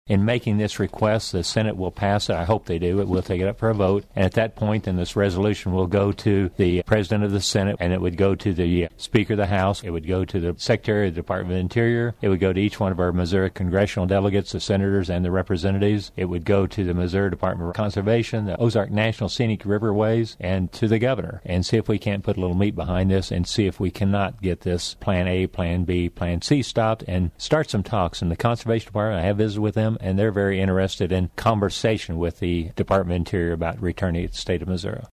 In making this request, the Senate will pass it. I hope they do. It will take it up for a vote. And at that point, then this resolution will go to the President of the Senate, and it would go to the Speaker of the House. It would go to the Secretary of the Department of the Interior. It would go to each one of our Missouri congressional delegates, the senators and the representatives. It would go to the Missouri Department of Conservation, the Ozark National Scenic Riverways, and to the governor, and see if we can't put a little meat behind this and see if we cannot get this Plan A, Plan B, Plan C stopped and start some talks. In the Conservation Department, I have visited with them, and they're very interested in conversation with the Department of Interior about returning it to the state of Missouri.